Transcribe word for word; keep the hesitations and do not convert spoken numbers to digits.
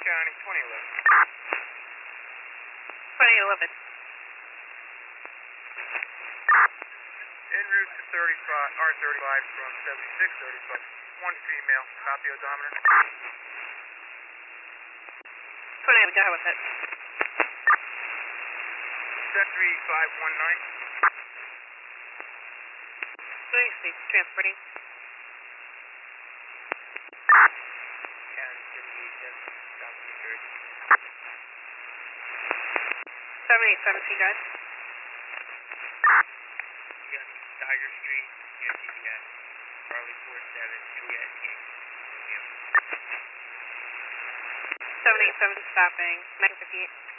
County, twenty eleven. twenty eleven. En route to thirty-five, R thirty-five from seventy-six thirty-five. One female, copy odometer. twenty eleven, go ahead with it. Set three five one nine. twenty six, transporting. County seventy-eight seven, copy New Jersey. seventy-eight seventeen, guys. You got me, Tiger Street, near C B S. Charlie four seven, Juliet Yankee. seventy-eight seven, stopping, nine fifty-eight.